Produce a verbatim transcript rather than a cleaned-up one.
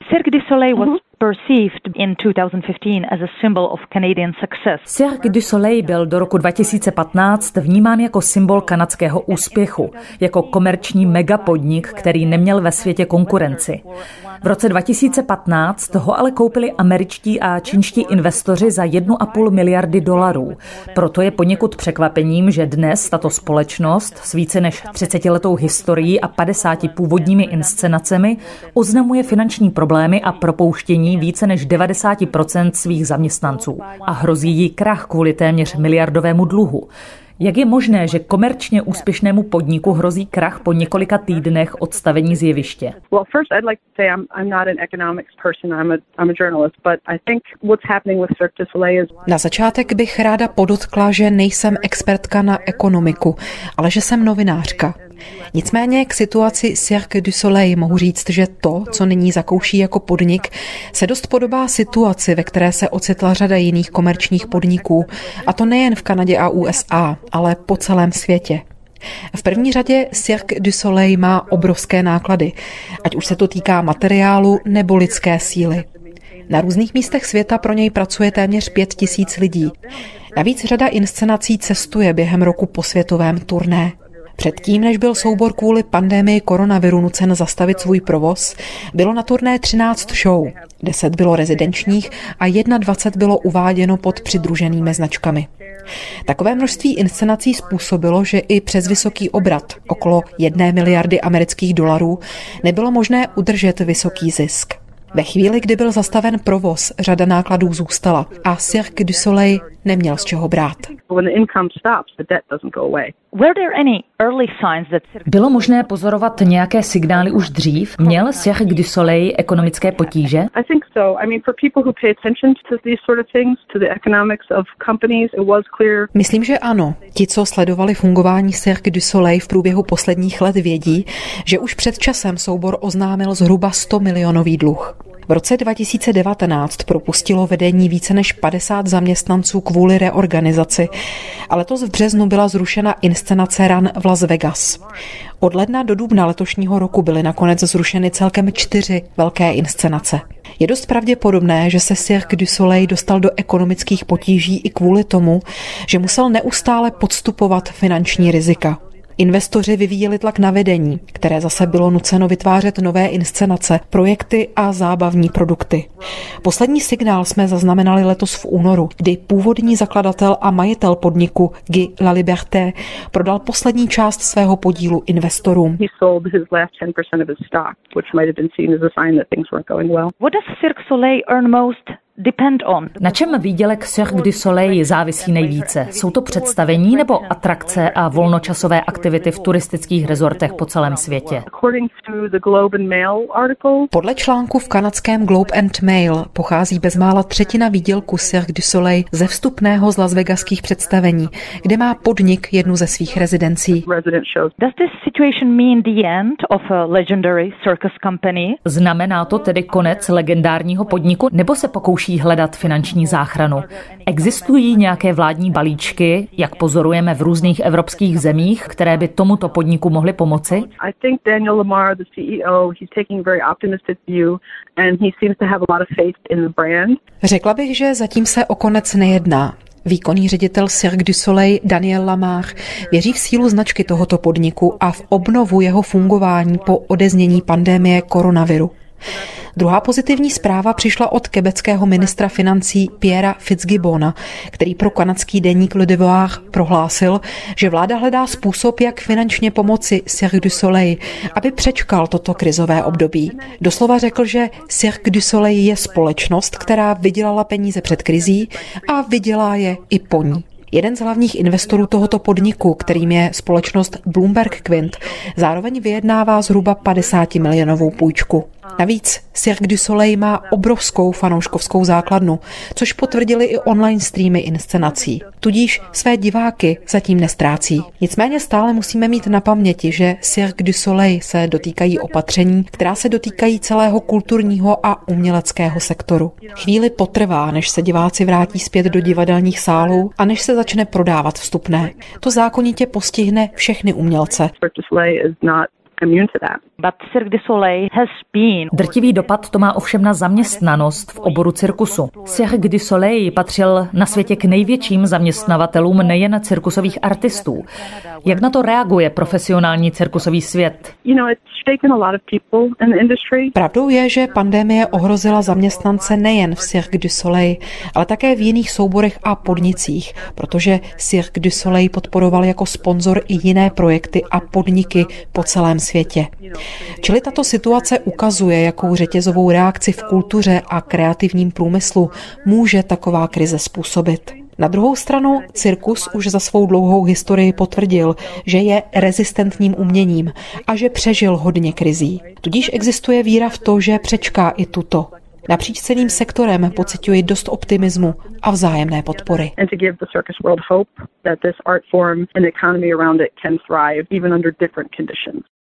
Cirque du Soleil was perceived in two thousand fifteen as a symbol of Canadian success. Cirque du Soleil byl do roku dva tisíce patnáct vnímán jako symbol kanadského úspěchu, jako komerční megapodnik, který neměl ve světě konkurenci. V roce dva tisíce patnáct ho ale koupili američtí a čínští investoři za jednu a půl miliardy dolarů. Proto je poněkud překvapením, že dnes tato společnost s více než třicetiletou historií a padesáti původními inscenacemi oznamuje finanční problémy a propouštění více než devadesát procent svých zaměstnanců a hrozí jí krach kvůli téměř miliardovému dluhu. Jak je možné, že komerčně úspěšnému podniku hrozí krach po několika týdnech odstavení z jeviště? Na začátek bych ráda podotkla, že nejsem expertka na ekonomiku, ale že jsem novinářka. Nicméně k situaci Cirque du Soleil mohu říct, že to, co nyní zakouší jako podnik, se dost podobá situaci, ve které se ocitla řada jiných komerčních podniků, a to nejen v Kanadě a U S A, ale po celém světě. V první řadě Cirque du Soleil má obrovské náklady, ať už se to týká materiálu nebo lidské síly. Na různých místech světa pro něj pracuje téměř pět tisíc lidí. Navíc řada inscenací cestuje během roku po světovém turné. Předtím, než byl soubor kvůli pandemii koronaviru nucen zastavit svůj provoz, bylo na turné třináct show, deset bylo rezidenčních a dvacet jedna bylo uváděno pod přidruženými značkami. Takové množství inscenací způsobilo, že i přes vysoký obrat, okolo jedné miliardy amerických dolarů, nebylo možné udržet vysoký zisk. Ve chvíli, kdy byl zastaven provoz, řada nákladů zůstala a Cirque du Soleil neměl z čeho brát. Bylo možné pozorovat nějaké signály už dřív? Měl Cirque du Soleil ekonomické potíže? Myslím, že ano. Ti, co sledovali fungování Cirque du Soleil v průběhu posledních let, vědí, že už před časem soubor oznámil zhruba sto milionový dluh. V roce dva tisíce devatenáct propustilo vedení více než padesát zaměstnanců kvůli reorganizaci, a letos v březnu byla zrušena inscenace Run v Las Vegas. Od ledna do dubna letošního roku byly nakonec zrušeny celkem čtyři velké inscenace. Je dost pravděpodobné, že se Cirque du Soleil dostal do ekonomických potíží i kvůli tomu, že musel neustále podstupovat finanční rizika. Investoři vyvíjeli tlak na vedení, které zase bylo nuceno vytvářet nové inscenace, projekty a zábavní produkty. Poslední signál jsme zaznamenali letos v únoru, kdy původní zakladatel a majitel podniku Guy Laliberté prodal poslední část svého podílu investorům. What does Cirque du Soleil earn most? Depend on. Na čem výdělek Cirque du Soleil závisí nejvíce? Jsou to představení nebo atrakce a volnočasové aktivity v turistických rezortech po celém světě? Podle článku v kanadském Globe and Mail pochází bezmála třetina výdělku Cirque du Soleil ze vstupného z Las Vegaských představení, kde má podnik jednu ze svých rezidencí. Does this situation mean the end of a legendary circus company? Znamená to tedy konec legendárního podniku, nebo se pokouší hledat finanční záchranu? Existují nějaké vládní balíčky, jak pozorujeme v různých evropských zemích, které by tomuto podniku mohly pomoci? Řekla bych, že zatím se o konec nejedná. Výkonný ředitel Cirque du Soleil Daniel Lamarre věří v sílu značky tohoto podniku a v obnovu jeho fungování po odeznění pandemie koronaviru. Druhá pozitivní zpráva přišla od quebeckého ministra financí Pierra Fitzgibbona, který pro kanadský deník Le Devoir prohlásil, že vláda hledá způsob, jak finančně pomoci Cirque du Soleil, aby přečkal toto krizové období. Doslova řekl, že Cirque du Soleil je společnost, která vydělala peníze před krizí a vydělá je i po ní. Jeden z hlavních investorů tohoto podniku, kterým je společnost Bloomberg Quint, zároveň vyjednává zhruba padesát milionovou půjčku. Navíc Cirque du Soleil má obrovskou fanouškovskou základnu, což potvrdili i online streamy inscenací. Tudíž své diváky zatím nestrácí. Nicméně stále musíme mít na paměti, že Cirque du Soleil se dotýkají opatření, která se dotýkají celého kulturního a uměleckého sektoru. Chvíli potrvá, než se diváci vrátí zpět do divadelních sálů a než se začne prodávat vstupné. To zákonitě postihne všechny umělce. But Cirque du Soleil has been... Drtivý dopad to má ovšem na zaměstnanost v oboru cirkusu. Cirque du Soleil patřil na světě k největším zaměstnavatelům nejen cirkusových artistů. Jak na to reaguje profesionální cirkusový svět? Pravdou je, že pandemie ohrozila zaměstnance nejen v Cirque du Soleil, ale také v jiných souborech a podnicích, protože Cirque du Soleil podporoval jako sponzor i jiné projekty a podniky po celém světě. Čili tato situace ukazuje, jakou řetězovou reakci v kultuře a kreativním průmyslu může taková krize způsobit. Na druhou stranu cirkus už za svou dlouhou historii potvrdil, že je rezistentním uměním a že přežil hodně krizí. Tudíž existuje víra v to, že přečká i tuto. Napříč celým sektorem pociťuji dost optimismu a vzájemné podpory.